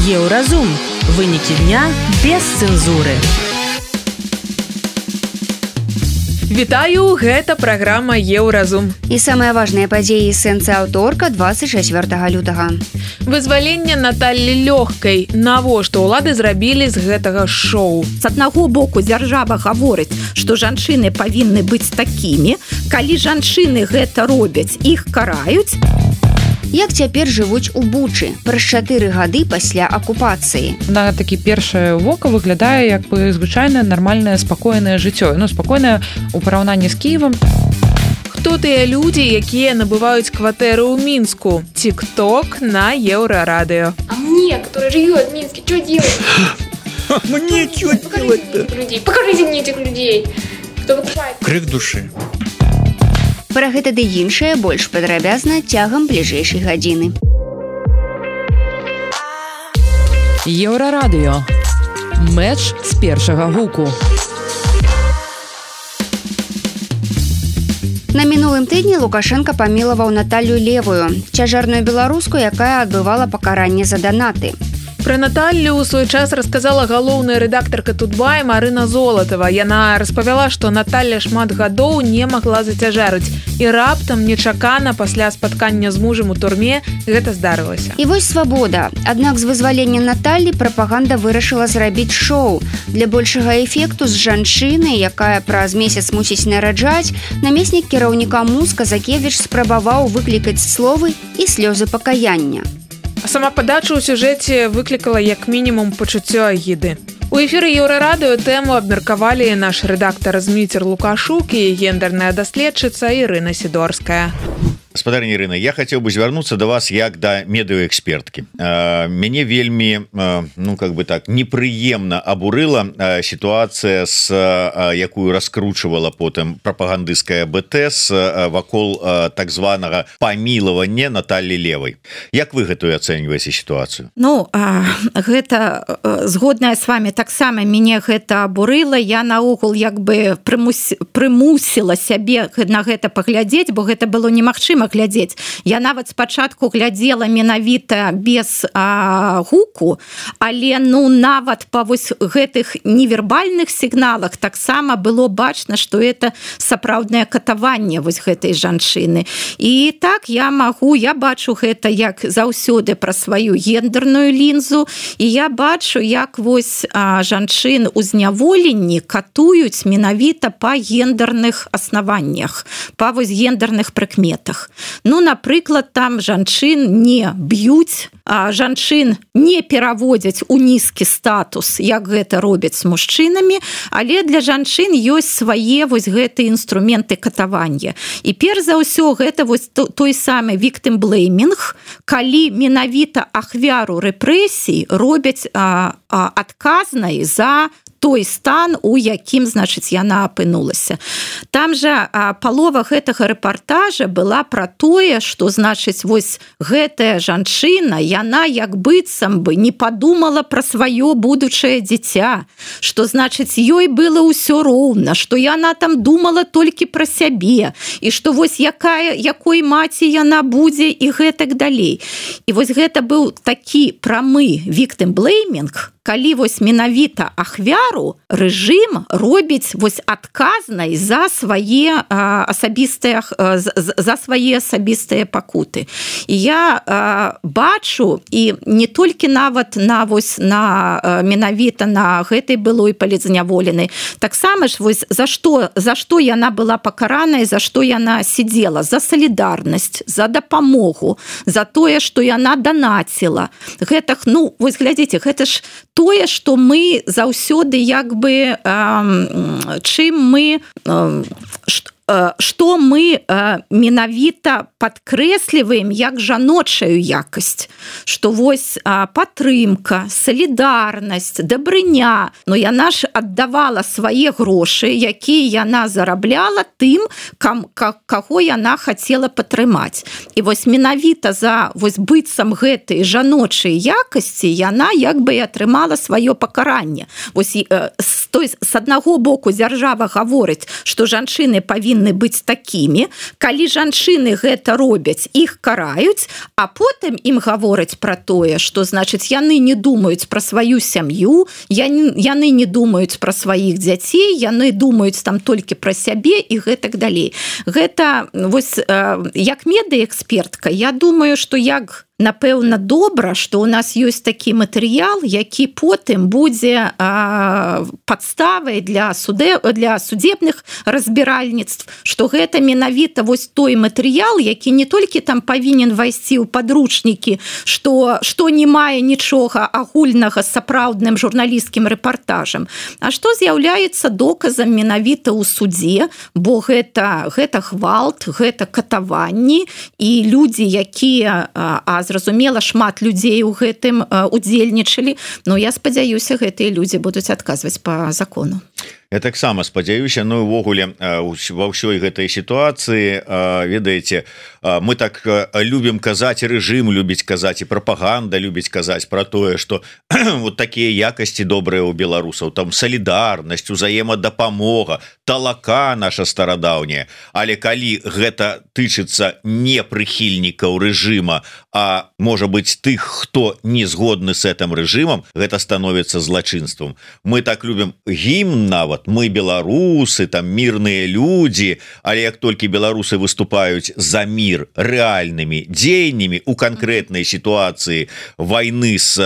Еўразум. Вынікі дня без цэнзуры. Вітаю, гэта праграма Еўразум. І самыя важныя падзеі сэнсы аўторка 24 лютага. Вызваленне Наталлі Лёгкай. Навошта ўлады зрабілі з гэтага шоу? З аднаго боку дзяржава гаворыць, што жанчыны павінны быць такімі. Калі жанчыны гэта робяць, іх караюць. Як цяпер жывуць у Бучы праз 4 гады пасля акупацыі? На такі першае вока выглядае як бы звычайнае нармальнае спакойнае жыццё. Спакойнае ў параўнанні з Кіевам. Хто тыя людзі, якія набываюць кватэры ў Мінску? Тик-ток на Еўрарадыё. А мне, который живет в Минске, что делать? Мне что делать-то? Покажите мне этих людей, кто покупает. Крик души. Пра гэта ды іншае больш падрабязна цягам бліжэйшай гадзіны. Еўрарадыё. Мэч з першага гуку. На мінулым тыдні Лукашенка памілаваў Наталлю Левую, цяжарную беларуску, якая адбывала пакаранне за данаты. Пра Наталлю ў свой час расказала галоўная рэдактарка Тутбай Марына Золатава. Яна распавяла, што Наталля шмат гадоў не магла зацяжарыць. І раптам, нечакана, пасля спаткання з мужам у турме, гэта здарылася. І вось свабода. Аднак з вызвалення Наталлі прапаганда вырашыла зрабіць шоу. Для большага эфекту з жанчыны, якая праз месяц мусіць нараджаць, намеснік кіраўніка МУЗ Казакевіч спрабаваў выклікаць словы і слёзы пакаяння. А сама падача ў сюжэце выклікала як мінімум пачуццё агіды. У эфіры Еўрарадыё тэму абмеркавалі наш рэдактар Зміцер Лукашук і гендерная даследчыца Ірына Сідорская. Гаспадарыня Ірына, я хацеў бы звярнуцца да вас як да медыаэксперткі. Мяне вельмі, непрыемна абурыла сітуацыя, якую раскручвала потым прапагандысцкая БТС вакол так званага памілавання Наталлі Левай. Як вы гэтую ацэньваеце сітуацыю? Гэта згодная з вами таксама мяне гэта абурыла. Я наогул прымусіла сябе на гэта паглядзець, бо гэта было немагчыма глядзець. Я нават спачатку глядзела менавіта без гуку, але нават па вось гэтых невербальных сігналах таксама было бачна, што это сапраўднае катаванне вось гэтай жанчыны. І так я бачу гэта як заўсёды пра сваю гендерную лінзу, і я бачу, як вось жанчын у зняволенні катуюць менавіта па гендерных аснаваннях, па вось гендерных прыкметах. Напрыклад, там жанчын не б'юць, жанчын не пераводзяць у нізкі статус, як гэта робяць з мужчынамі, але для жанчын ёсць свае вось гэтыя інструменты катавання. І перш за ўсё гэта вось той самы victim blaming, калі менавіта ахвяру рэпрэсій робяць адказнай за той стан, у якім, яна апынулася. Там жа палова гэтага рэпартажа была пра тое, што, вось гэтая жанчына, яна як быццам бы не падумала пра сваё будучае дзіця, што, ёй было ўсё роўна, што яна там думала толькі пра сябе, і што вось якой маці яна будзе і гэтак далей. І вось гэта быў такі прамы victim blaming, калі вось менавіта ахвяру рэжым робіць вось адказнай за свае асабістыя пакуты. І я бачу, і не толькі нават менавіта на гэтай былой палітзняволенай, таксама ж вось за што яна была пакараная, за што яна сидзела, за салідарнасць, за дапамогу, за тое, што яна данаціла. Гэта, вось глядзіце, гэта ж тое, што мы заўсёды што мы менавіта падкрэсліваем як жаночую якасць, што вось падтрымка, салідарнасць, дабрыня, яна ж аддавала свае грошы, якія яна зарабляла тым, каго яна хацела падтрымаць. І вось менавіта за вось быццам гэтай жаночай якасці яна і атрымала сваё пакаранне. Вось з аднаго боку дзяржава гаворыць, што жанчыны павінны павінны быць такімі, калі жанчыны гэта робяць, іх караюць, а потым ім гавораць пра тое, што значыць яны не думаюць пра сваю сям'ю, яны не думаюць пра сваіх дзяцей, яны думаюць там толькі пра сябе і гэтак далей. Гэта вось як медыэкспертка, я думаю, што як напэўна добра, што ў нас ёсць такі матэрыял, які потым будзе падставай для судебных разбіральніцтв, што гэта менавіта вось той матэрыял, які не толькі там павінен вайсці ў падручнікі, што не мае нічога агульнага з сапраўдным журналісцкім рэпартажам, а што з'яўляецца доказам менавіта ў судзе, бо гэта гвалт, гэта катаванні, і людзі, якія зразумела, шмат людзей у гэтым удзельнічалі, но я спадзяюся, гэтыя людзі будуць адказваць па закону. Я таксама спадзяюся, ну увогуле ва ўсёй гэтай сітуацыі, ведаеце, мы так любім казаць, рэжым любіць казаць і прапаганда любіць казаць пра тое, што вот такія якасці добрыя ў беларусаў, там салідарнасць, узаемадапамога, талака наша старадаўняя, але калі гэта тычыцца не прыхільнікаў рэжыма, а можа быць тых, хто не згодны с гэтым рэжымам, гэта становіцца злачынствам. Мы так любім гімн нават, мы беларусы, там мірныя людзі, але як толькі беларусы выступаюць за мір рэальнымі дзеяннямі у канкрэтнай сітуацыі вайны з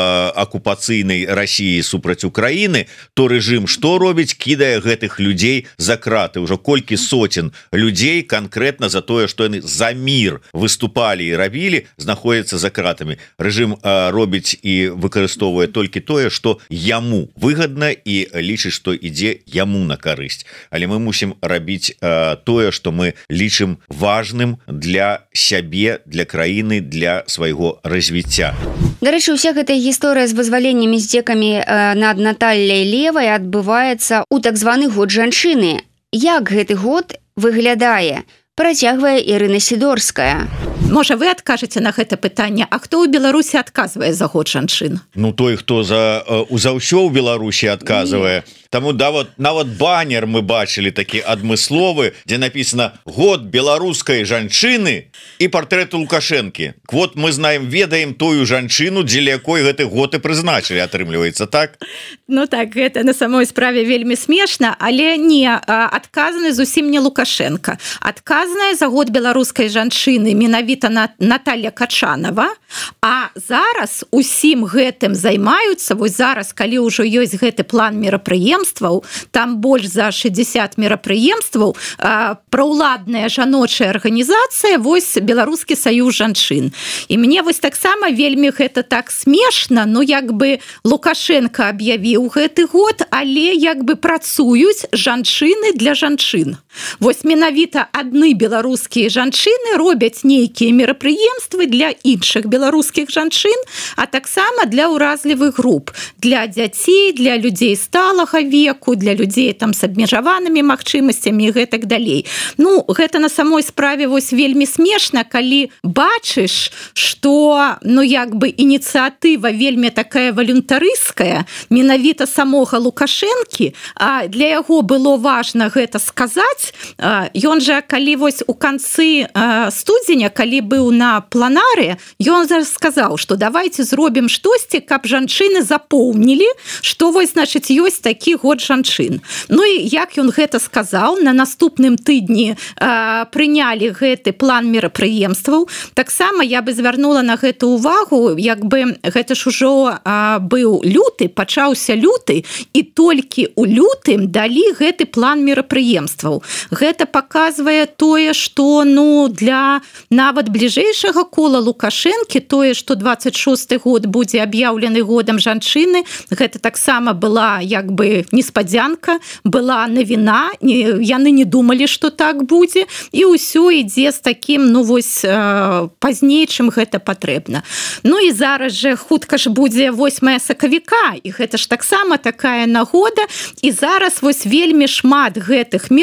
акупацыйнай Расіі супраць Украіны, то рэжым што робіць? Кідае гэтых людзей за краты. Ужо колькі соцен людзей канкрэтна за тое, што яны за мір выступалі і рабілі, знаходзяцца за кратамі. Рэжым робіць і выкарыстоўвае толькі тое, што яму выгадна і лічыць, што ідзе яму на карысць. Але мы мусім рабіць тое, што мы лічым важным для сябе, для краіны, для свайго развіцця. Дарэчы, уся гэтая гісторыя з вызваленнямі здзекамі над Натальяй Левай адбываецца ў так званы год жанчыны. Як гэты год выглядае? Працягвае Ірына Сідорская. Можа, вы адкажаце на гэта пытанне, а хто ў Беларусі адказвае за год жанчын? Ну, той, хто за ўсё ў Беларусі адказвае. Таму нават баннер мы бачылі такі адмысловы, дзе написано «Год беларускай жанчыны» і партрэт Лукашэнкі. Вот мы знаем, ведаем тую жанчыну, дзеля якой гэты год і прызначылі, атрымліваецца, так? Ну так, гэта на самой справе вельмі смешна, але не, адказаны зусім не Лукашенко. Адказная за год беларускай жанчыны менавіта Наталья Качанова, а зараз усім гэтым займаюцца, вось зараз, калі ўжо ёсць гэты план мерапрыемстваў, там больш за 60 мерапрыемстваў, праўладная жаночая арганізацыя, вось Беларускі саюз жанчын. І мне вось таксама вельмі гэта так смешна, ну як бы Лукашенко аб'явіў гэты год, але як бы працуюць жанчыны для жанчын. Вось менавіта адны беларускія жанчыны робяць нейкія мерапрыемствы для іншых беларускіх жанчын, а таксама для ўразлівых груп, для дзяцей, для людзей сталага веку, для людзей там з абмежаванымі магчымасцямі і гэтак далей. Ну, гэта на самой справе вось вельмі смешна, калі бачыш, што, ну, як бы ініцыятыва вельмі такая валюнтарыская, менавіта самога Лукашэнкі, а для яго было важна гэта сказаць. Ён жа, калі вось у канцы студзеня, калі быў на планары, ён сказаў, што давайте зробім штосьці, каб жанчыны запомнілі, што вось, значыць, ёсць такі год жанчын. Ну і як ён гэта сказаў, на наступным тыдні прынялі гэты план мерапрыемстваў. Таксама я бы звярнула на гэту увагу, як бы гэта ж ужо быў люты, пачаўся люты, і толькі ў лютым далі гэты план мерапрыемстваў. Гэта паказвае тое, што, ну, для нават бліжэйшага кола Лукашэнкі тое, што 26 год будзе аб'яўлены годам жанчыны, гэта таксама была як бы неспадзянка, была навіна, яны не думалі, што так будзе, і ўсё ідзе з такім, ну, вось пазней, чым гэта патрэбна. Ну і зараз жа хутка ж будзе 8 сакавіка, і гэта ж таксама такая нагода, і зараз вось вельмі шмат гэтых мерапрыемстваў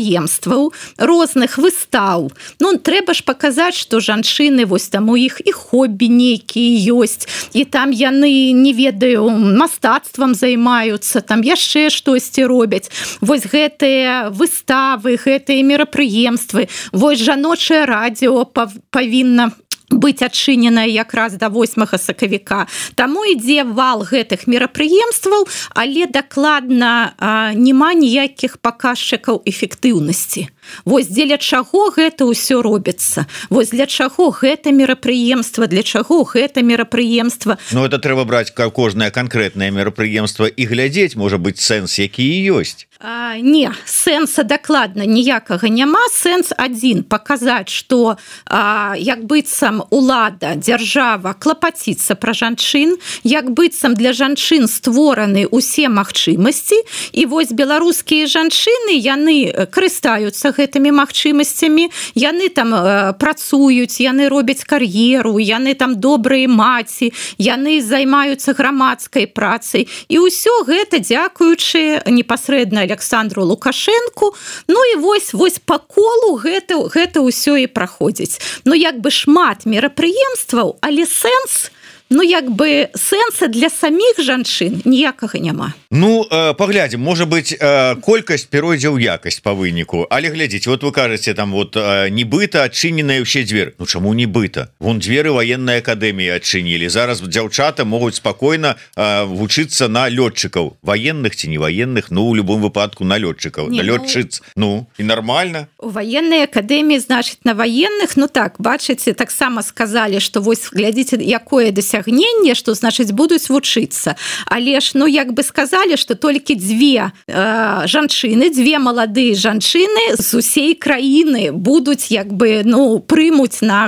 мерапрыемстваў, розных выстаў. Ну, трэба ж паказаць, што жанчыны, вось там у іх і хоббі нейкія ёсць, і там яны, не ведаю, мастацтвам займаюцца, там яшчэ штосьці робяць. Вось гэтыя выставы, гэтыя мерапрыемствы, вось жаночае радыё павінна быць адчыненая якраз да 8 сакавіка. Таму ідзе вал гэтых мерапрыемстваў, але дакладна няма ніякіх паказчыкаў эфектыўнасці. Вось дзеля чаго гэта ўсё робіцца? Вось для чаго гэта мерапрыемства, для чаго гэта мерапрыемства? Ну, это трэба браць кожнае канкрэтнае мерапрыемства і глядзець, можа быць, сэнс, які і ёсць. Не, сэнса дакладна ніякага няма. Сэнс адзін, паказаць, што як быццам улада, дзяржава клапаціцца пра жанчын, як быццам для жанчын створаны ўсе магчымасці, і вось беларускія жанчыны, яны карыстаюцца гэтымі магчымасцямі, яны там працуюць, яны робяць кар'еру, яны там добрыя маці, яны займаюцца грамадскай працай, і ўсё гэта дзякуючы непасрэдна Александру Лукашенку. Ну і вось па колу гэта ўсё і праходзіць. Ну як бы шмат мерапрыемстваў, але сэнс, ну як бы сэнса для саміх жанчын ніякага няма. Ну, паглядзім, можа быць, колькасць перайдзе ў якасць па выніку, але глядзіце, вот вы кажаце, там вот нібыта адчыненыя ўсе дзверы. Ну чаму нібыта? Вон дзверы ваеннай акадэміі адчынілі. Зараз дзяўчата могуць спакойна вучыцца на лётчыкаў, ваенных ці не ваенных, ну у любым выпадку на лётчыкаў, на лётчыц. Ну і нармальна. У ваеннай акадэміі, значыць, на ваенных, ну так, бачыце, таксама сказалі, што вось глядзіце, якое дасягненне, што значыць будуць вучыцца. Але ж, ну як бы сказалі, што толькі дзве жанчыны, дзве маладыя жанчыны з усей краіны будуць як бы, ну, прымуць на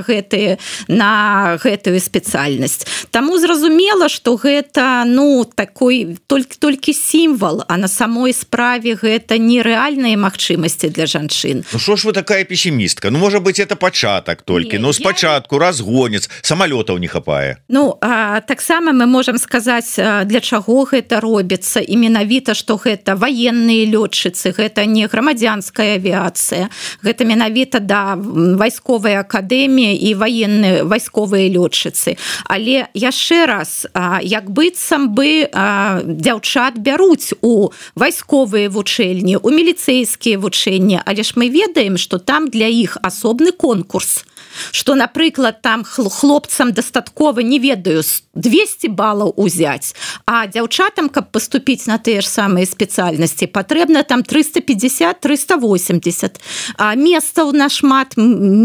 гэтую спецыяльнасць. Таму зразумела, што гэта, ну, такой толькі сімвал, а на самой справе гэта нерэальныя магчымасці для жанчын. Ну што ж вы такая песімістка? Ну, можа быць, это пачатак толькі. Ну, спачатку разгоняць, самалётаў не хапае. Ну, таксама мы можам сказаць, для чаго гэта робіцца, і менавіта, што гэта ваенныя лётчыцы, гэта не грамадзянская авіяцыя, гэта менавіта, да, вайсковая акадэмія і вайсковыя лётчыцы. Але яшчэ раз, як быццам бы дзяўчат бяруць у вайсковыя вучэльні, у міліцэйскія вучэнні, але ж мы ведаем, што там для іх асобны конкурс, што, напрыклад, там хлопцам дастаткова, не ведаю, 200 балаў узяць, а дзяўчатам, каб паступіць на тыя ж самыя спецыяльнасці, патрэбна там 350-380. Месцаў нашмат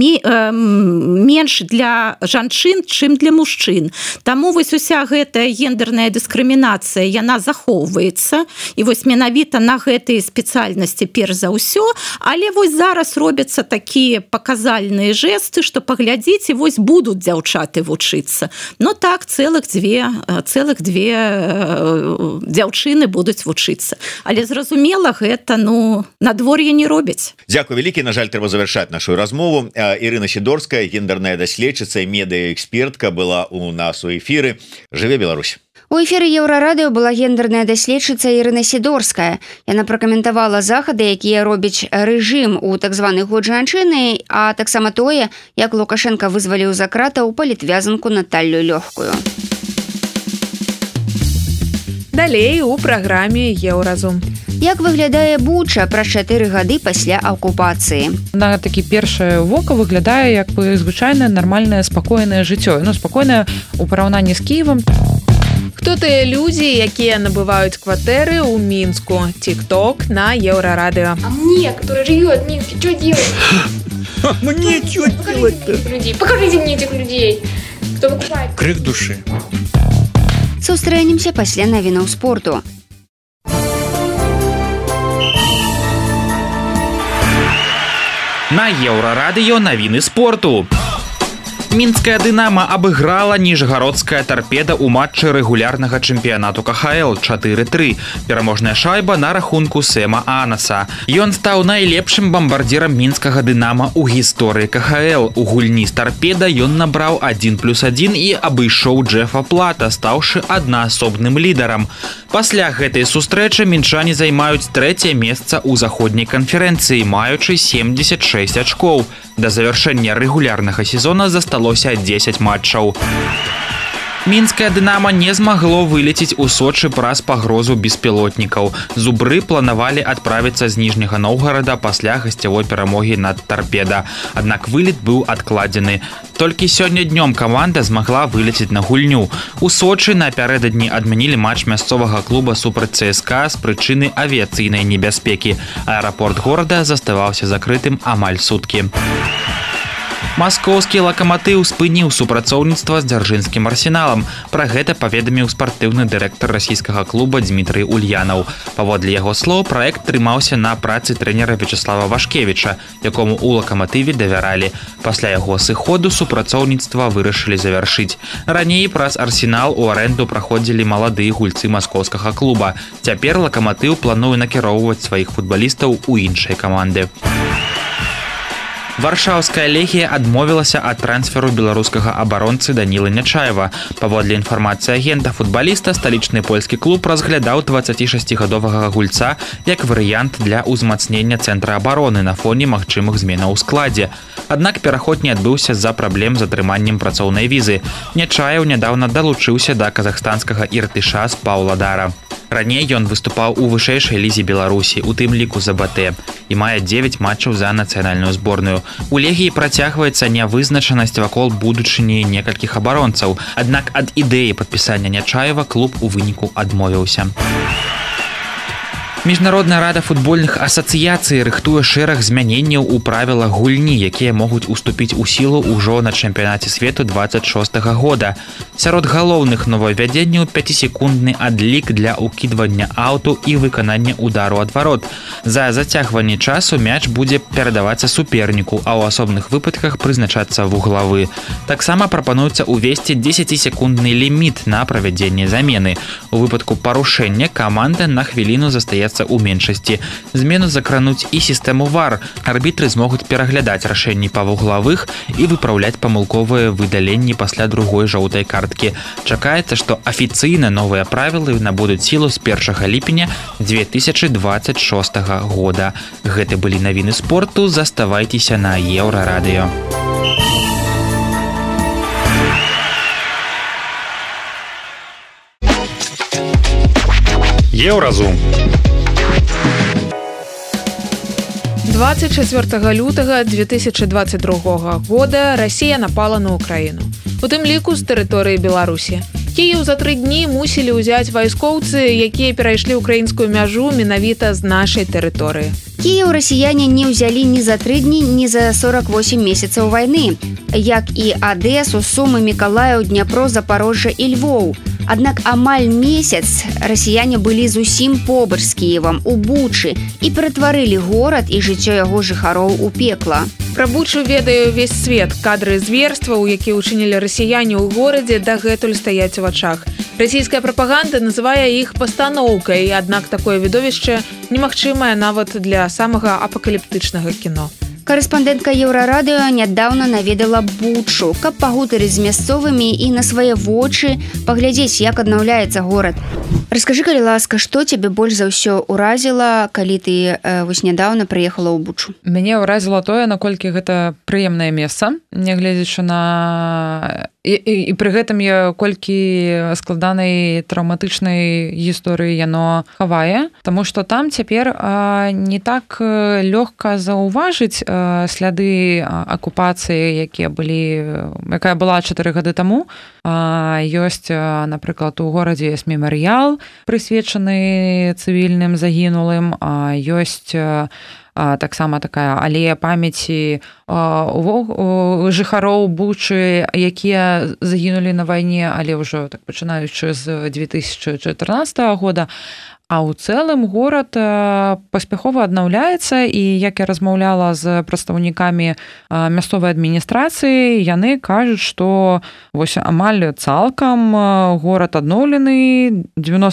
менш для жанчын, чым для мужчын. Таму вось уся гэтая гендерная дыскрымінацыя, яна захоўваецца, і вось менавіта на гэтыя спецыяльнасці перш за ўсё, але вось зараз робяцца такія паказальныя жэсты, што паглядзіце, вось будуць дзяўчаты вучыцца. Ну так, цэлых дзве дзяўчыны будуць вучыцца. Але зразумела, гэта, ну, надвор'е не робяць. Дзякуй вялікі, на жаль, трэба завяршаць нашу размову. Ірына Сідорская, гендерная даследчыца і медыаэкспертка, была у нас у эфіры. Жыве Беларусь! У эфіры Еўрарадыё была гендерная даследчыца Ірына Сідорская. Яна пракаментавала захады, якія робіць рэжым у так званы год жанчыны, а таксама тое, як Лукашенка вызваліў з кратаў палітвязанку Наталлю Лёгкую. Далей у праграме Еўразум. Як выглядае Буча праз 4 гады пасля акупацыі? На такі першае вока выглядае як бы звычайнае нармальнае спакойнае жыццё. Ну, спакойнае ў параўнанні з Кіевам. Хто тыя людзі, якія набываюць кватэры ў Мінску? Тик-ток на Еўрарадыё. А мне, который живет в Минске, что делать? Мне что делать-то? Покажите мне этих людей, кто покупает. Крик души. Сустрэнемся пасля навінаў спорту. На Еўрарадыё навіны спорту. Мінская «Дынамо» абыграла ніжгародская «Торпеда» ў матчы рэгулярнага чэмпіянату КХЛ 4-3. Пераможная шайба на рахунку Сэма Анаса. Ён стаў найлепшым бамбардзірам мінскага «Дынамо» ў гісторыі КХЛ. У гульні з «Торпеда» ён набраў 1+1 і абышоў Джефа Плата, стаўшы аднаасобным лідарам. Пасля гэтай сустрэчы мінчане займаюць 3-е месца ў заходняй канферэнцыі, маючы 76 ачкоў. Да завяршэння рэгулярнага сезона засталося 10 матчаў. Мінская «Дынамо» не змагло вылеціць у Сочы праз пагрозу беспілотнікаў. Зубры планавалі адправіцца з Ніжняга Новгарада пасля гасцявой перамогі над «Торпеда». Аднак вылет быў адкладзены. Толькі сёння днём каманда змагла вылеціць на гульню. У Сочы напярэдадні адмянілі матч мясцовага клуба супраць ЦСКА з прычыны авіяцыйнай небяспекі. Аэрапорт горада заставаўся закрытым амаль суткі. Маскоўскі «Лакаматыў» спыніў супрацоўніцтва з дзяржынскім «Арсеналам». Пра гэта паведаміў спартыўны дырэктар расійскага клуба Дмітрый Ульянаў. Паводле яго слоў, праект трымаўся на працы трэнера Вячеслава Вашкевіча, якому ў «Лакаматыве» давяралі. Пасля яго сыходу супрацоўніцтва вырашылі завяршыць. Раней праз «Арсенал» у арэнду праходзілі маладыя гульцы маскоўскага клуба. Цяпер «Лакаматыў» плануе накіроўваць сваіх футбалістаў у іншыя каманды. Варшаўская «Легія» адмовілася ад трансферу беларускага абаронцы Данілы Нячаева. Паводле інфармацыі агента футбаліста, сталічны польскі клуб разглядаў 26-гадовага гульца як варыянт для ўзмацнення цэнтра абароны на фоне магчымых зменаў у складзе. Аднак пераход не адбыўся з-за праблем з атрыманнем працоўнай візы. Нячаев нядаўна далучыўся да казахстанскага «Іртыша» з Паўладара. Раней ён выступаў у вышэйшай лізе Беларусі, у тым ліку за БТ, і мае 9 матчаў за нацыянальную зборную. У «Легіі» працягваецца нявызначанасць вакол будучыні некалькіх абаронцаў, аднак ад ідэі падпісання Нячаева клуб у выніку адмовіўся. Міжнародная рада футбольных асацыяцый рыхтуе шэраг змяненняў у правілах гульні, якія могуць уступіць у сілу ўжо на чэмпіянаце свету 26-го года. Сярод галоўных новаўвядзенняў 5-секундны адлік для ўкідвання аўту і выканання удару ад варот. За зацягванне часу мяч будзе перадавацца суперніку, а ў асобных выпадках прызначацца вуглавы. Таксама прапануецца ўвесці 10-секундны ліміт на правядзенне замены. У выпадку парушэння каманда на хвіліну застаецца у меншасці. Змену закрануць і сістэму ВАР. Арбітры змогуць пераглядаць рашэнні па вуглавых і выпраўляць памылковыя выдаленні пасля другой жоўтай карткі. Чакаецца, што афіцыйна новыя правілы набудуць сілу з 1 ліпеня 2026 года. Гэта былі навіны спорту. Заставайцеся на Еўрарадыё. Еўразум. 24 лютага 2022 года Расія напала на Украіну. У тым ліку з тэрыторыі Беларусі. Кіеў за 3 дні мусілі ўзяць вайскоўцы, якія перайшлі ўкраінскую мяжу менавіта з нашай тэрыторыі. Кіеў расіяне не ўзялі ні за 3 дні, ні за 48 месяцаў вайны, як і Адэсу, Сумы, Мікалаеў, Дняпро, Запарожжа і Львоў. Аднак амаль месяц расіяне былі зусім побач з Кіевам, у Бучы, і ператварылі горад і жыццё яго жыхароў у пекла. Пра Бучу ведае ўвесь свет. Кадры зверстваў, якія ўчынілі расіяне ў горадзе, дагэтуль стаяць у вачах. Расійская прапаганда называе іх пастаноўкай, аднак такое відовішча немагчымае нават для самага апакаліптычнага кіно. Карэспандэнтка Еўрарадыё нядаўна наведала Бучу, каб пагутарыць з мясцовымі і на свае вочы паглядзець, як аднаўляецца горад. Раскажы, калі ласка, што цябе больш за ўсё ўразіла, калі ты вось нядаўна прыехала ў Бучу? Мяне ўразіла тое, наколькі гэта прыемнае месца, нягледзячы на... І пры гэтым я колькі складанай траўматычнай гісторыі яно хавае, таму што там цяпер не так лёгка заўважыць сляды акупацыі, якая была 4 гады таму. Ёсць, напрыклад, у горадзе ёсць мемарыял, прысвечаны цывільным загінулым, ёсць таксама такая алея памяці жыхароў Бучы, якія загінулі на вайне, але ўжо так пачынаючы з 2014 года. А ў цэлым горад паспяхова аднаўляецца, і як я размаўляла з прадстаўнікамі мясцовай адміністрацыі, яны кажуць, што вось амаль цалкам горад адноўлены,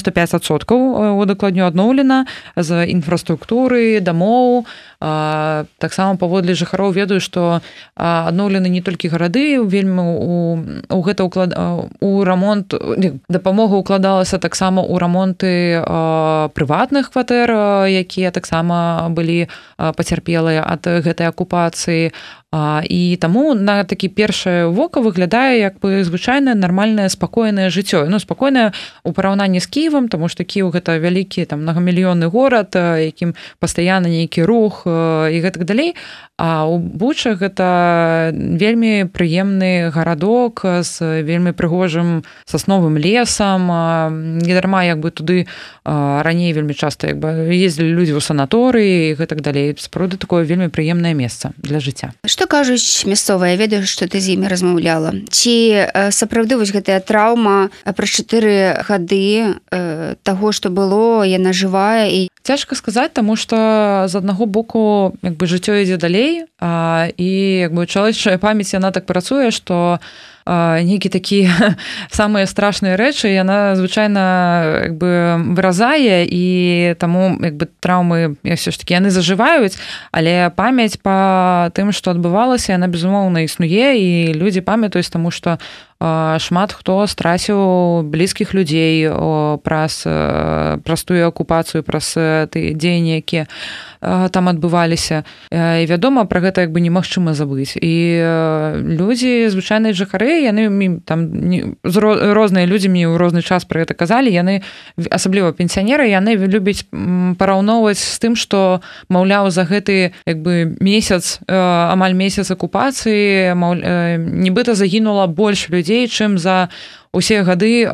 95% дакладней адноўлена з інфраструктуры, дамоў. Таксама паводле жыхароў ведаю, што адноўлены не толькі гарады, вельмі у гэта у рамонт, дапамога ўкладалася таксама ў рамонты прыватных кватэр, якія таксама былі пацярпелыя ад гэтай акупацыі. І таму на такі першае вока выглядае як бы звычайнае нармальнае спакойнае жыццё. Ну, спакойнае ў параўнанні з Кіевам, таму што Кіеў гэта вялікі там многамільённы горад, якім пастаянна нейкі рух і гэтак далей. А ў Бучах гэта вельмі прыемны гарадок з вельмі прыгожым сасновым лесам. Не дарма як бы туды раней вельмі часта як бы ездзілі людзі ў санаторыі і гэтак далей. Сапраўды такое вельмі прыемнае месца для жыцця. Што кажуць мясцовыя? Ведаю, што ты з імі размаўляла. Ці сапраўды вось гэтая траўма праз 4 гады таго, што было, яна жывая? І цяжка сказаць, таму што з аднаго боку як бы жыццё ідзе далей, і як бы чалавечая памяць яна так працуе, што нейкі такі самыя страшныя рэчы яна звычайна як бы выразае, і таму як бы траўмы ўсё ж такі яны зажываюць, але памяць па тым, што адбывалася, яна безумоўна існуе, і людзі памятаюць, таму што шмат хто страціў блізкіх людзей праз тую акупацыю, праз тыя дзеянні, якія там адбываліся. І вядома, пра гэта як бы немагчыма забыць. І людзі, звычайныя жыхары, яны там розныя людзі мне ў розны час пра гэта казалі, яны, асабліва пенсіянеры, яны любяць параўноўваць з тым, што, маўляў, за гэты як бы месяц, амаль месяц акупацыі, нібыта загінула больш людзей, чым за усе гады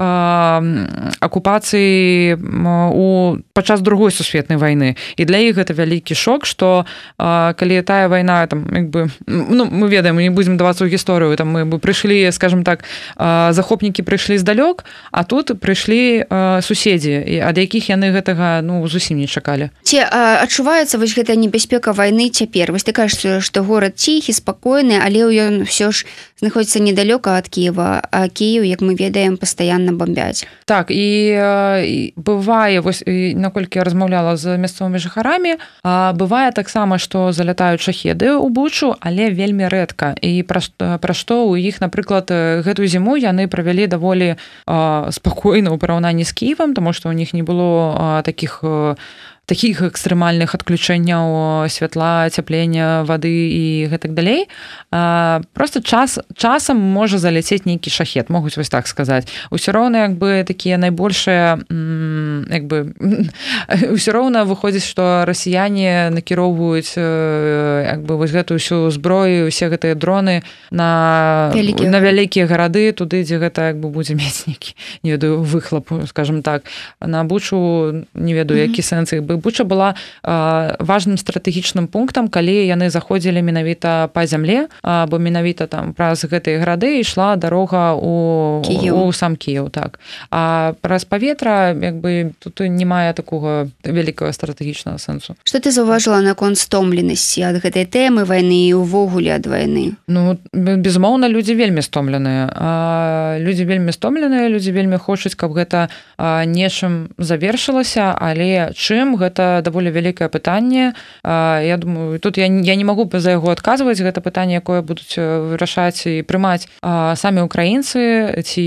акупацыі падчас другой сусветнай вайны. І для іх гэта вялікі шок, што калі тая вайна там як бы, ну, мы ведаем, мы не будзем давацца ў гісторыю, там мы прыйшлі, скажем так, захопнікі прыйшлі здалёк, а тут прыйшлі суседзі, ад якіх яны гэтага ну зусім не чакалі. Ці адчуваецца вось гэтая небяспека вайны цяпер? Вось ты кажаш, што горад ціхі, спакойны, але ён ўсё ж знаходзіцца недалёка ад Кіева, а Кіеў, як мы ведаем, пастаянна бомбяць. Так, і бывае, вось, наколькі я размаўляла з мясцовымі жыхарамі, бывае таксама, што залятаюць шахеды ў Бучу, але вельмі рэдка. І пра што ў іх, напрыклад, гэтую зіму яны правялі даволі спакойна ў параўнанні з Кіевам, таму што ў них не было такіх экстрэмальных адключэнняў святла, цяплення, вады і гэтак далей. Просто часам можа заляцець нейкі шахет, могуць вось так сказаць. Усё роўна як бы такія найбольшыя як бы усё роўна выходзіць, што расіяне накіроўваюць як бы вось гэтую ўсю зброю, усе гэтыя дроны на вялікія гарады, туды, дзе гэта як бы будзе мець нейкі, не ведаю, выхлоп, скажем так. На Бучу не ведаю, які сэнс іх бы. Буча была важным стратэгічным пунктам, калі яны заходзілі менавіта па зямле, бо менавіта там праз гэтыя гарады ішла дарога у сам Кіеў, так. А праз паветра як бы тут не мае такога вялікага стратэгічнага сэнсу. Што ты заўважыла наконт стомленасці ад гэтай тэмы вайны і ўвогуле ад вайны? Ну, безумоўна, людзі вельмі стомленыя. Людзі вельмі хочуць, каб гэта нечым завершылася, але чым гэта даволі вялікае пытанне. Я думаю, тут я не магу за яго адказваць, гэта пытанне, якое будуць вырашаць і прымаць самі украінцы, ці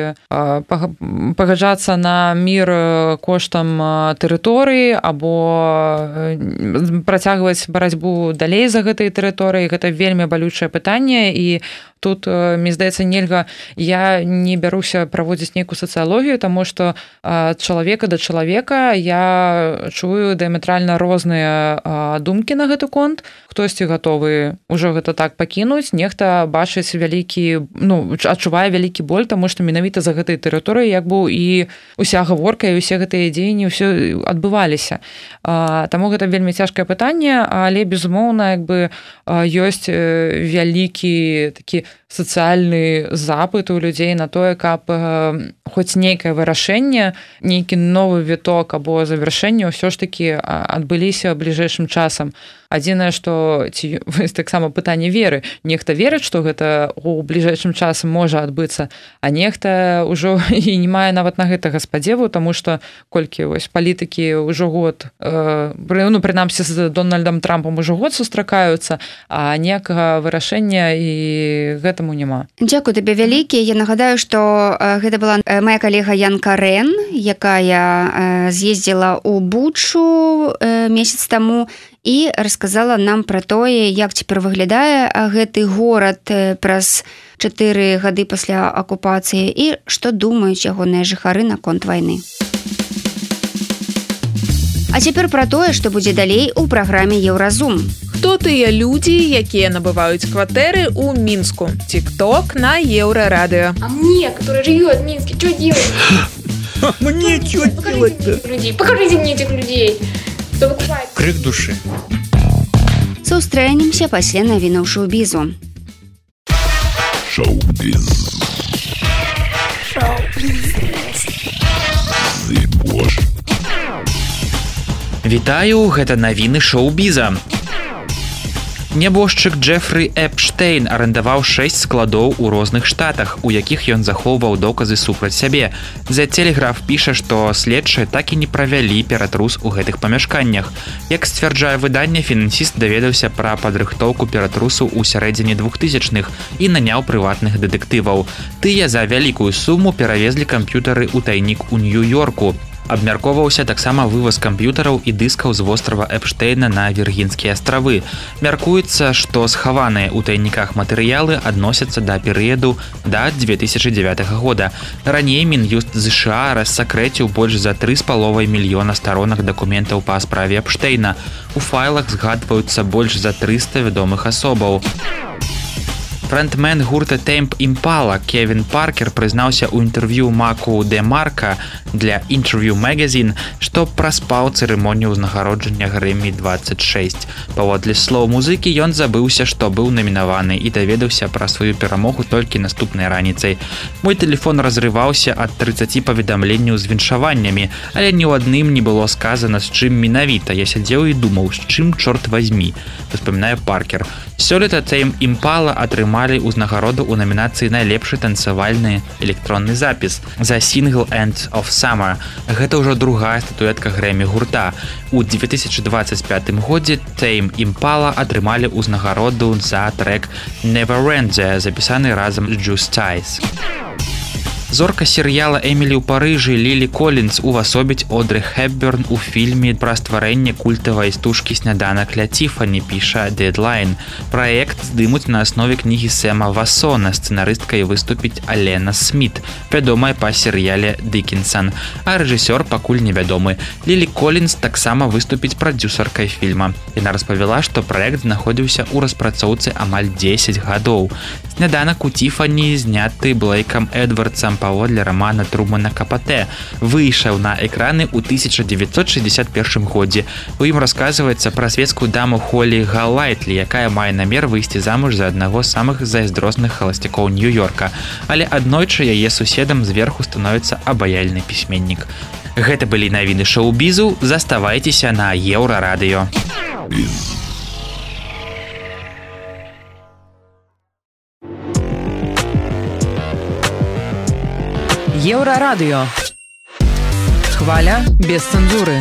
пагаджацца на мір коштам тэрыторыі, або працягваць барацьбу далей за гэтай тэрыторыі. Гэта вельмі балючае пытанне, і тут, мне здаецца, нельга, я не бяруся праводзіць нейкую сацыялогію, таму што ад чалавека да чалавека я чую дыаметральна розныя думкі на гэты конт. хтосьці гатовы ўжо гэта так пакінуць, нехта бачыць вялікі, адчувае вялікі боль, таму што менавіта за гэтай тэрыторыяй як бы і уся гаворка і ўсе гэтыя дзеянні ўсё адбываліся. Таму гэта вельмі цяжкае пытанне, але безумоўна як бы ёсць вялікі такі сацыяльны запыт у людзей на тое, каб хоць нейкае вырашэнне, нейкі новы віток або завяршэнне ўсё ж такі адбыліся бліжэйшым часам. Адзінае, што ці таксама пытанне веры. Нехта верыць, што гэта у бліжэйшым часам можа адбыцца, а нехта ўжо і не мае нават на гэтага спадзеву, таму што колькі вось палітыкі ўжо год, прынамсі з Дональдам Трампам ужо год сустракаюцца, а ніякага вырашэння і гэтаму няма. Дзякую табе вялікі. Я нагадаю, што гэта была моя калега Янка Рен, якая з'ездзіла ў Бучу месяц таму і расказала нам пра тое, як цяпер выглядае гэты горад праз 4 гады пасля акупацыі і што думаюць ягоныя жыхары наконт вайны. А цяпер пра тое, што будзе далей у праграме Еўразум. Хто тыя людзі, якія набываюць кватэры ў Мінску? Тик-ток на Еўрарадыё. А мне, который живет в Минске, что делать? Мне что делать-то? Покажите мне этих людей. Кто покупает? Крик души. Сустрэнемся пасля навінаў шоу-бізу. Шоу-біз. Вітаю, гэта навіны шоу-біза. Нябожчык Джефры Эпштейн арендаваў 6 складоў у розных штатах, у якіх ён захоўваў доказы супраць сябе. The Telegraph піша, што следчыя так і не правялі ператрус у гэтых памяшканнях. Як сцвярджае выданне, фінансіст даведаўся пра падрыхтоўку ператрусу ў сярэдзіне 2000-х і наняў прыватных дэтэктываў. Тыя за вялікую суму перавезлі камп'ютары ў тайнік у Нью-Йорку. Абмяркоўваўся таксама вываз камп'ютараў і дыскаў з вострава Эпштейна на Віргінскія астравы. Мяркуецца, што схаваныя ў тайніках матэрыялы адносяцца да перыяду да 2009 года. Раней Мін'юст ЗША рассакрэціў больш за 3,5 мільёна старонак дакументаў па справе Эпштейна. У файлах згадваюцца больш за 300 вядомых асобаў. Фрэнтмен гурта Tame Impala Кевін Паркер прызнаўся ў інтэрв'ю Маку Де Марка для Interview Magazine, што праспаў цырымонію ўзнагароджання Грэмі-26. Паводле слоў музыкі, ён забыўся, што быў намінаваны і даведаўся пра сваю перамогу толькі наступнай раніцай. Мой тэлефон разрываўся ад 30 паведамленняў з віншаваннямі, але ні ў адным не было сказана, з чым менавіта. Я сядзеў і думаў, з чым, чорт вазьмі, успамінае Паркер. Сёлета Tame Impala атрымалі ўзнагароду ў намінацыі «Найлепшы танцавальны электронны запіс» за сінгл «End of Summer». Гэта ўжо другая статуэтка Грэмі гурта. У 2025 годзе Tame Impala атрымалі ўзнагароду за трэк «Neverending», запісаны разам з Juice Ties. Зорка серыяла «Эмілі ў Парыжы» Лілі Колінс увасобіць Одры Хепберн у фільме пра стварэнне культавай стужкі «Сняданак ля Тіфані», піша Deadline. Праект здымуць на аснове кнігі Сэма Васона, сцэнарысткай выступіць Алена Сміт, вядомая па серыяле «Диккенсон», а рэжысёр пакуль невядомы. Лілі Колінс таксама выступіць прадзюсаркай фільма. Яна распавяла, што праект знаходзіўся ў распрацоўцы амаль 10 гадоў. «Сняданак у Тіфані» зняты Блейкам Эдвардсам паводле рамана Трумана Капатэ, выйшаў на экраны ў 1961 годзе. У ім расказваецца пра светскую даму Холлі Галлайтлі, якая мае намер выйсці замуж за аднаго з самых зайздросных халасцякоў Нью-Йорка, але аднойчы яе суседам зверху становіцца абаяльны пісьменнік. Гэта былі навіны шоу-бізу, заставайцеся на Еўрарадыё. Еўрарадыё. Хваля без цэнзуры.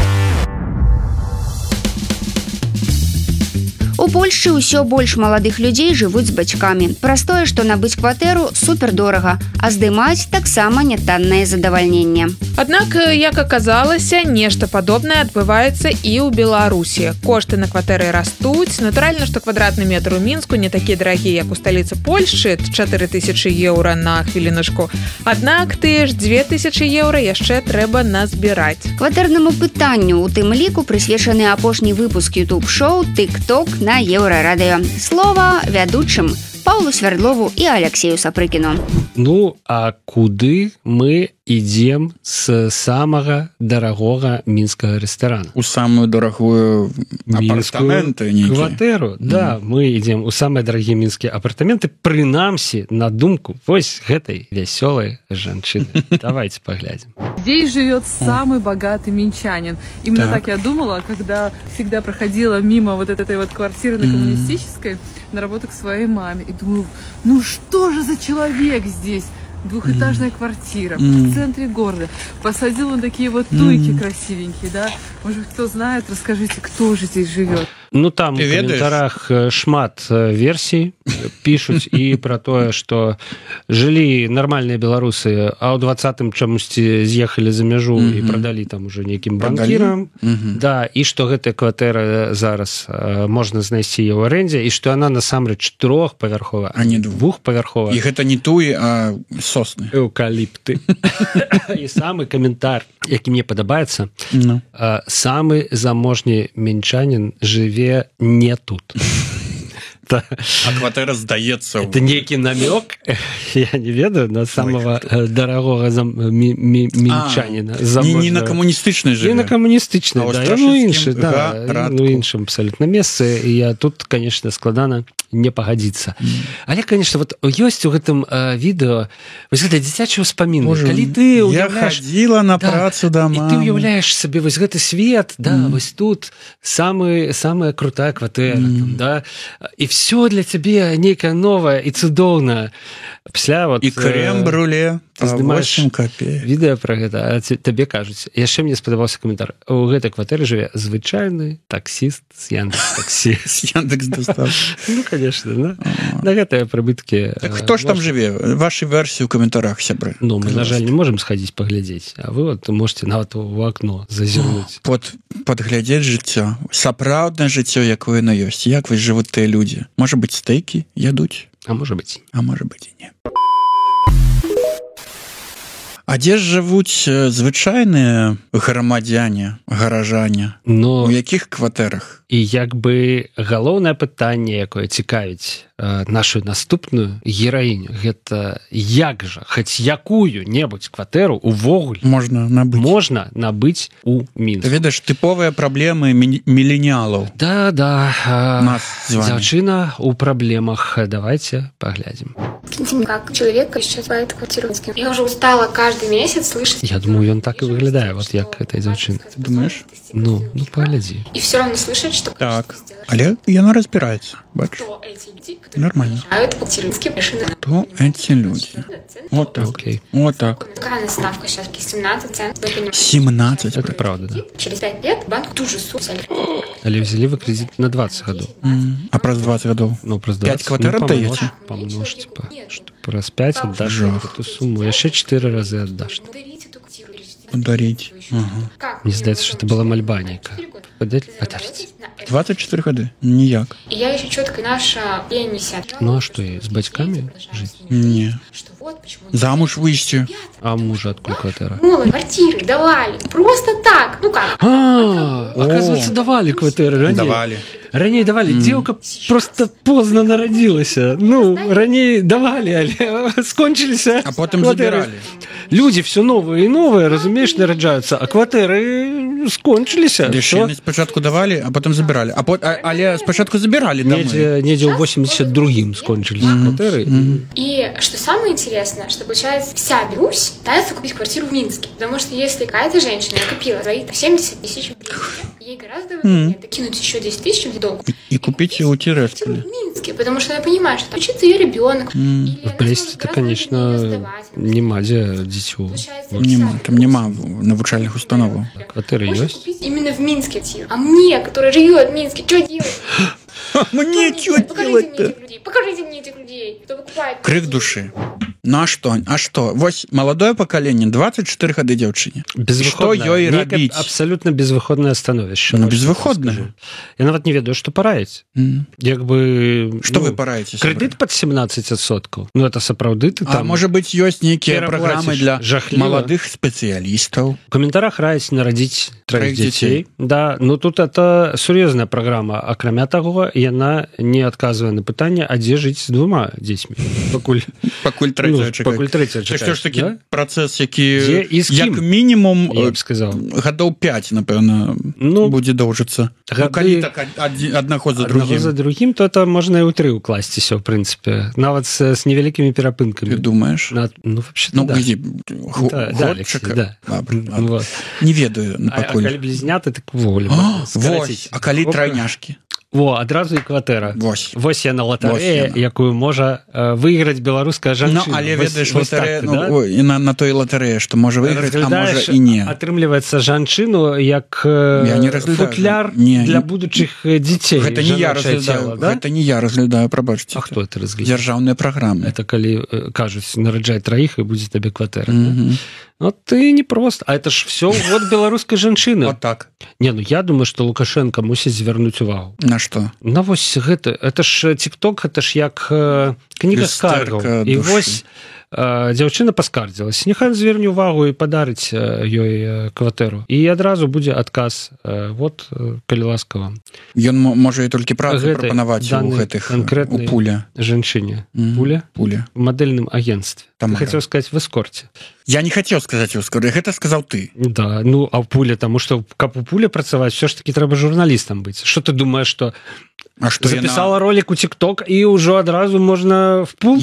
У Польшчы ўсё больш маладых людзей жывуць з бацькамі. Праз тое, што набыць кватэру супердорага, а здымаць таксама нятаннае задавальненне. Аднак, як аказалася, нешта падобнае адбываецца і ў Беларусі. Кошты на кватэры растуць. Натуральна, што квадратны метр у Мінску не такі дарагі, як у сталіцы Польшчы, 4000 еўра на хвілінушку. Аднак тыя ж 2000 еўра яшчэ трэба назбіраць. Кватэрнаму пытанню, у тым ліку прысвечаны апошні выпуск YouTube-шоу «Тик-ток» на Еўрарадыё. Слова вядучым Паўлу Свярдлову і Алексею Сапрыкіну. Ну, а куды мы ідзем з самага дарагога мінскага рэстарана? У самую дарагую апартаменты кватэру. Да, мы ідзем у самыя дарагія мінскія апартаменты, прынамсі, на думку вось гэтай вясёлай жанчыны. Давайте поглядим. Здесь живет самый богатый минчанин. Именно так я думала, когда всегда проходила мимо вот этой вот квартиры на Коммунистической на работу к своей маме. И думаю, ну что же за человек здесь? Двухэтажная квартира в центре города. Посадил он такие вот туйки красивенькие, да? Может, кто знает, расскажите, кто же здесь живет. Ну, там у каментарах шмат версій пишуць і пра тое, што жылі нармальныя беларусы, а ў 20-м чамусьці з'ехалі за мяжу і прадалі там уже нейкім банкірам. Да, і што гэтая кватэра зараз можна знайсці ў арэндзе, і што яна насамрэч трохпавярховая, а не двухпавярховая. І гэта не туі, а сосны. Эўкаліпты. І самы каментар, які мне падабаецца, самы заможны мінчанін жыве не тут. А кватэра здаецца... Это нейкі намёк, я не ведаю, на самого дарагога мінчаніна. Не на камуністычнай жыве. Не на камуністычнай, да. Ну, іншы, да. Ну, іншым абсолютно месцы. І тут, конечно, складана не пагадзіцца. Але, конечно, вот ёсць у гэтым відэо вось гэта дзіцячыя ўспаміны. Калі ты уяўляеш... Я хадзіла на працу да мамы. І ты уяўляеш сабе вось гэты свет, да, вось тут самая крутая кватэра, да, і все для цябе нейкае новае і цудоўнае. Пасля вот... І крем-бруле. Ты здымаеш відэа пра гэта, а табе кажуць. Яшчэ мне спадабаўся каментар. У гэтай кватэры жыве звычайны таксіст з Яндекс.Таксі. З Яндекс.Доставкі. Ну, конечно, да. На гэтыя прыбыткі... Так хто ж там жыве? Вашы версіі ў каментарах, сябры. Ну, мы, на жаль, не можам схадзіць паглядзець, а вы вот можете нават у акно зазірнуць. Падглядзець жыццё. Сапраўднае жыццё, якое яно ёсць. Як вось жывуць тыя людзі? Можа быць, стейкі ядуць? А можа быць. А можа быць і не. А дзе ж жывуць звычайныя грамадзяне, гаражане? У якіх кватэрах? І як бы галоўнае пытанне, якое цікавіць нашу наступную гераіню, гэта як жа, хоць якую-небудзь кватэру увогуле можна набыць у Мінску. Ты ведаеш, тыповыя праблемы міленіалаў. Да. Дзяўчына у праблемах. Давайте поглядим. Как человек исчезает квартиру. Я уже устала каждый месяц слышать. Я думаю, он так и выглядает, вот як этой дзяўчыны. Ты думаешь? Ну, погляди. И все равно слышать, что... Так, але яна разбирается. Бачишь? Кто эти люди, нормально. Квартиринские машины. Кто эти люди? Вот так. Окей. Вот так. Какая наставка сейчас? 17 центов. 17? Это правда, да. Через 5 лет банк тут же суд взяли. Але взяли вы кредит на 20 годов. А праз 20 годов? Ну, праз 20. 5 кватэр отдаете? Помножь, типа, что праз 5 отдашь эту сумму. Еще 4 раза отдашь. Подарить. Мне здаецца, что это была мольба нейкая. Подарить? 24 годы? Ніяк. И я еще четко наша пенсия. Ну а что, с батьками жить? Не. Замуж выйти. А мужа откуда квартира? Квартиры давали. Просто так. Ну как? Оказывается, давали квартиры. Давали. Ранее давали. Девка просто поздно народилась. Ну, ранее давали, але скончились. А потом забирали. Люди все новые и новые, разумеешь, нараджаются, а квартиры скончились. Лишение спочатку давали, а потом забирали. Але спочатку забирали домой. Недзе ў 82-м скончились квартиры. И что самое интересное, что получается вся Беларусь пытается купить квартиру в Минске. Потому что если какая-то женщина купила свои 70 тысяч рублей, ей гораздо выгоднее докинуть еще 10 тысяч в долг. И купить у Тирespоля. В Минске, потому что она понимает, что там учится ее ребенок. В Бресте это, конечно, нема где дитё. Там нема навучальных установаў. Квартиры есть? Именно в Минске. А мне, которая живет в Минске, что делать? Мне что делать-то? Покажите мне этих людей, кто покупает. Крик души. Ну а что вось маладое пакаленне 24 гады дзяўчыне што ёй рабіць абсолютно безвыходнае становішча безвыходна я нават не ведаю што параіць як бы что вы параеце крэдыт под 17%. Ну это сапраўды ты там можа быть ёсць нейкія праграмы для маладых спецыялістаў у каментарах раяць нарадзіць 3 дзяцей да ну тут это сур'ёзная праграма акрамя таго яна не адказвае на пытанне а дзе жыць з 2 дзецьмі пакуль такі працэс які як мінімум сказал гадоў 5 напэўна ну будзе доўжыцца аднаго за другім то это можна і ў 3 укласціся в прынцыпе нават с невялікімі перапынкамі думаеш не ведаю блізняты так волі а калі трайняшкі адразу і кватэра вось я на латарэя якую можа выйграць беларуская жанчына але ведаеш на той латарэя што можа выйграць і не атрымліваецца жанчыну як футляр для будучых дзяцей гэта не я разглядаю гэта не я разглядаю прабачце хто это дзяржаўныя праграмы это калі кажуць нараджай 3 і будзе табе кватэра ну ты не просто а это ж все вот беларускай жанчыны так не ну я думаю что Лукашенко мусіць звярнуць увагу на что на вось гэта это ж TikTok это ж як кніга скаргаў і вось дзяўчына паскардзілась няхай зверне увагу і падарыць ёй кватэру і адразу будзе адказ вот калі ласкава ён можа і толькі працу прапанаваць у гэтых канкрэтнай пуля жанчыне пуля в мадэльным агенстве там хацеў сказаць в эскорце я не хацеў сказаць гэта сказаў ты да ну а пуля таму што каб у пуле працаваць все ж таки трэба журналістам быць что ты думаешь что что записала ролик у TikTok і ўжо адразу можна в пул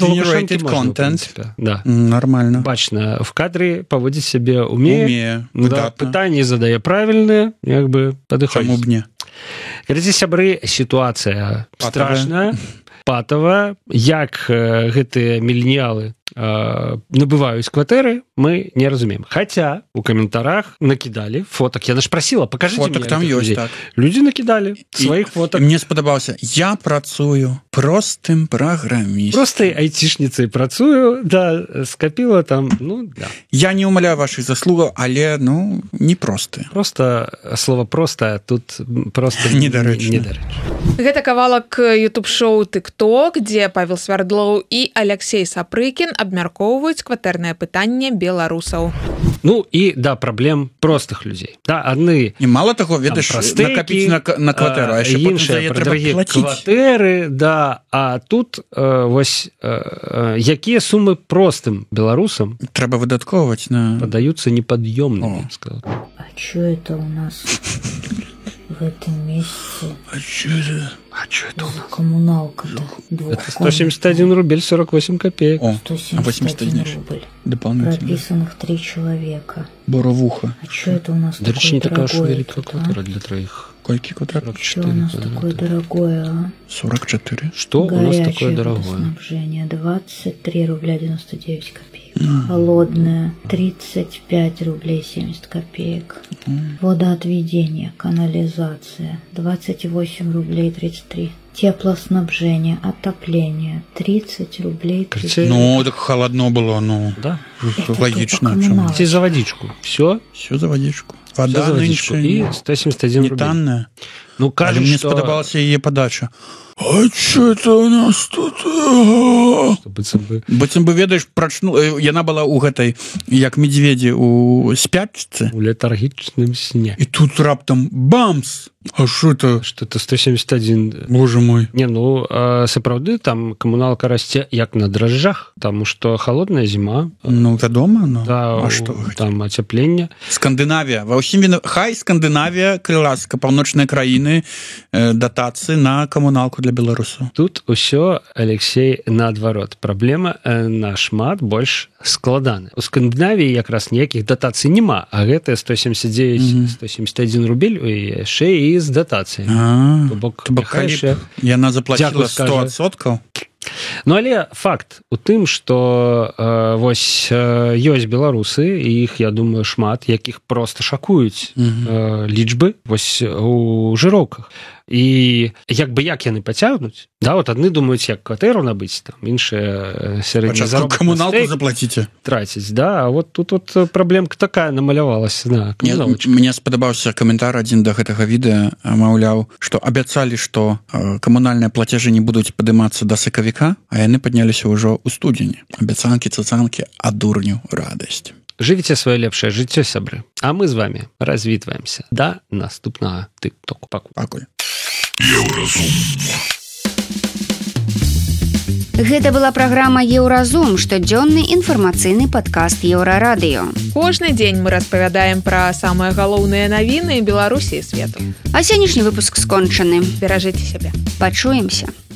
да нормально бачна в кадры паводзіць сябе умее пытанні задае правільныя як бы падыходзіць мне глядзі сябры сітуацыя страшная патава як гэтыя мільніалы набываюць кватэры мы не разумеем хотя у каментарах накидали фоток я ж просила покажите фоток там ёсць так люди накидали сваіх фоток мне спадабаўся я працую простым праграміст простай айцішніцай працую да скапіла там ну да. Я не умаляю ваших заслугаў але ну не просты просто слово простае тут просто недарэчна гэта кавалак YouTube-шоу TikTok, дзе Павел Свярдлоў і Алексей Сапрыкін абмяркоўваюць кватэрнае пытанне беларусаў. Ну і да праблем простых людзей. Да, адны і мало таго ведаеш накапіць на кватэру, а іншыя кватэры, да, а тут вось якія сумы простым беларусам трэба выдаткоўваць на падаюцца непад'ёмнымі. А чё это у нас в этом месяце? А чё это у нас? Коммуналка-то. Это 171 рубль 48 копеек. О, 171 рубль. Дополнительно. Прописанных 3 человека. Боровуха. А что это у нас да такое дорогое? Квартира для троих. Сколько квадратов? Что у нас такое дорогое, а? 44. Что у нас такое дорогое? Снабжение 23 рубля 99 копеек. Холодное 35 рублей 70 копеек. Водоотведение, канализация 28 рублей 33. Теплоснабжение, отопление 30 рублей 30. Ну, так холодно было, ну. Да. Логично. Все за водичку. Все за водичку. Вода за водичку. И 171 рублей. Танная. Ну, кажется, мне сподобалась ее подача. А что это у нас тут? Быццам бы ведаеш прачну яна была у гэтай як медведзі у спячцы у летаргічным сне і тут раптам бамс. А что это? Что это 171? Боже мой. Не, ну, сапраўды там камуналка расце як на дрожжах, потому что холодная зима. Ну, вядома, ну. Да, а что? Там ацяпленне. Скандынавія. Ва ўсім хай Скандынавія, крыласка, паўночныя краіны, датацыі на камуналку для беларусаў. Тут усё, Алексей, наадварот. Праблема нашмат больш складана. У Скандынавіі якраз ніякіх датацый няма, а гэтыя 179-171 рубель яшчэ і з датацыяй. Бок яна заплатила 100%. Ну, але факт у тым, што вось ёсць беларусы, і іх, я думаю, шмат, якіх проста шакуюць лічбы вось у жыроўках. і як яны пацягнуць, да, вот адны думаюць, як кватэру набыць, там іншыя сярэдні заробак камуналку заплаціце траціць, да, а вот тут праблемка такая намалявалася на мне спадабаўся каментар адзін да гэтага відэа, маўляў, што абяцалі, што камунальныя плацяжы не будуць падымацца да сакавіка, а яны падняліся ўжо ў студзені. Абяцанкі, цацанкі, а дурню радасць. Жывіце сваё лепшае жыццё, сябры, а мы з вами развітваемся да наступнага тык-току. Пакуль. Гэта была праграма Еўразум, штодзённы інфармацыйны падкаст Еўрарадыё. Кожны дзень мы распавядаем пра самыя галоўныя навіны Беларусі і свету. А сённяшні выпуск скончаны. Беражыце сябе. Пачуемся.